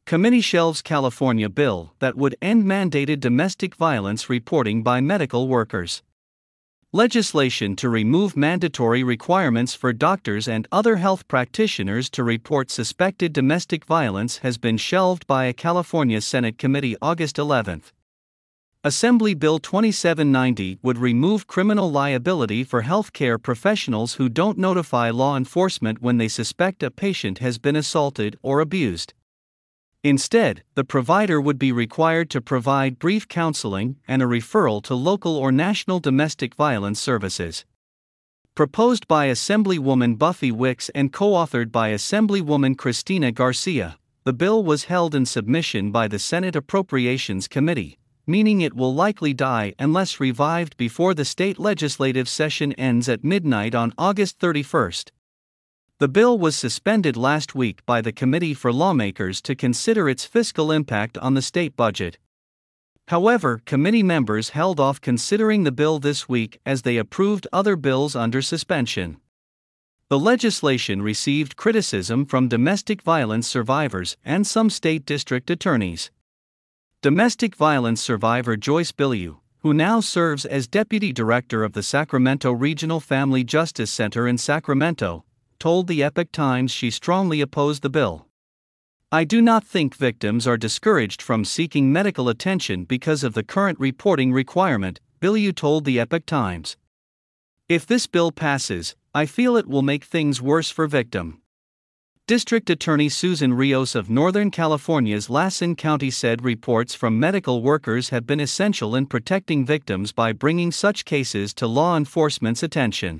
Committee shelves California bill that would end mandated domestic violence reporting by medical workers. Legislation to remove mandatory requirements for doctors and other health practitioners to report suspected domestic violence has been shelved by a California Senate committee August 11. Assembly Bill 2790 would remove criminal liability for healthcare professionals who don't notify law enforcement when they suspect a patient has been assaulted or abused. Instead, the provider would be required to provide brief counseling and a referral to local or national domestic violence services. Proposed by Assemblywoman Buffy Wicks and co-authored by Assemblywoman Cristina Garcia, the bill was held in submission by the Senate Appropriations Committee, meaning it will likely die unless revived before the state legislative session ends at midnight on August 31. The bill was suspended last week by the committee for lawmakers to consider its fiscal impact on the state budget. However, committee members held off considering the bill this week as they approved other bills under suspension. The legislation received criticism from domestic violence survivors and some state district attorneys. Domestic violence survivor Joyce Bilyeu, who now serves as deputy director of the Sacramento Regional Family Justice Center in Sacramento, told the Epoch Times she strongly opposed the bill. "I do not think victims are discouraged from seeking medical attention because of the current reporting requirement," Bilyeu told the Epoch Times. "If this bill passes, I feel it will make things worse for victims." District Attorney Susan Rios of Northern California's Lassen County said reports from medical workers have been essential in protecting victims by bringing such cases to law enforcement's attention.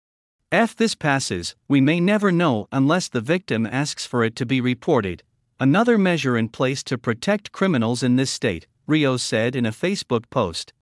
If this passes, we may never know unless the victim asks for it to be reported, another measure in place to protect criminals in this state, Rios said in a Facebook post.